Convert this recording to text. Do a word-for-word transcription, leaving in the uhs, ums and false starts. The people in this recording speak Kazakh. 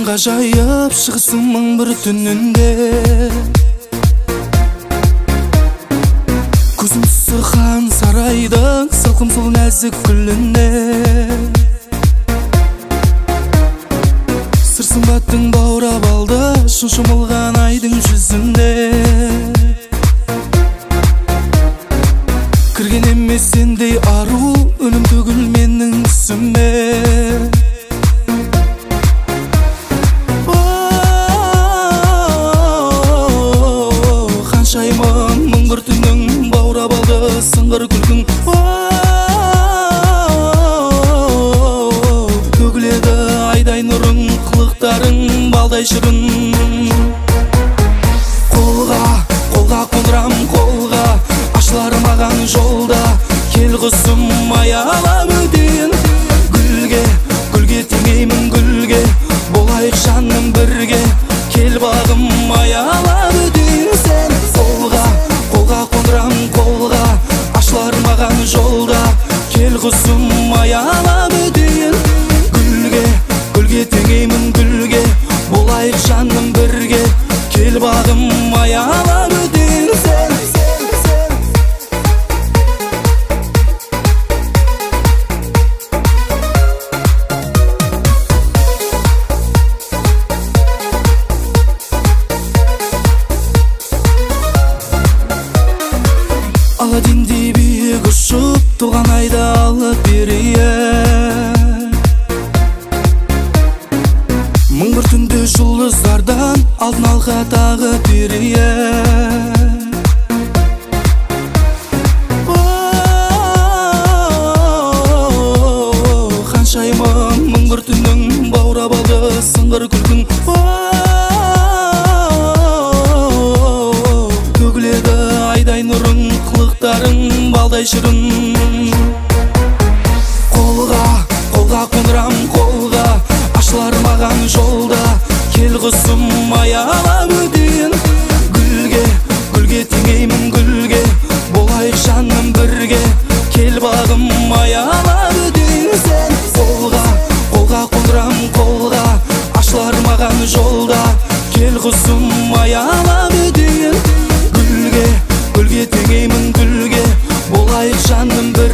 жайып шығысың мың бір түнінде. Көзім түсі хан сарайдың салқын сол нәзік күлінде. Сыр сымбаттың баурап алды шын шомылған айдың жүзінде. Кірген емес сендей ару өлім төгіл менің түсіме. Ханшаймын мың бір түннің баурап алды сыңғыр күлкің. Төгіледі айдай нұрың, қылықтарың балдай шырын. Қолға, қолға қондырам қолға, ашылар маған жолда. Кел құсым аялап өтейін гүлге, гүлге теңеймін гүлге. Болайық жаным бірге, кел бағым аялап өтейін сен. Қолға, қолға қондырам қолға, ашылар маған жолда. Кел құсым аялап өтейін гүлге, гүлге теңеймін гүлге. Болайық жаным бірге, кел бағым аялап өтейін сен. Аладдиндей биік ұшып туған айды алып берейін. Мың бір түнде жұлдыздардан алтын алқа тағып берейін. Ханшаймын мың бір түннің баурап алды сыңғыр күлкің. Төгіледі айдай нұрың, қылықтарың балдай шырын. Қолға, қолға қондырам қолға, ашылар маған жолда. Кел құсым аялап өтейін гүлге, гүлге теңеймін гүлге. Болайық жаным бірге, кел бағым аялап өтейін сен. Қолға, қолға қондырам қолға, ашылар маған жолда. Кел құсым аялап өтейін гүлге, гүлге теңеймін гүлге. Болайық жаным бірге.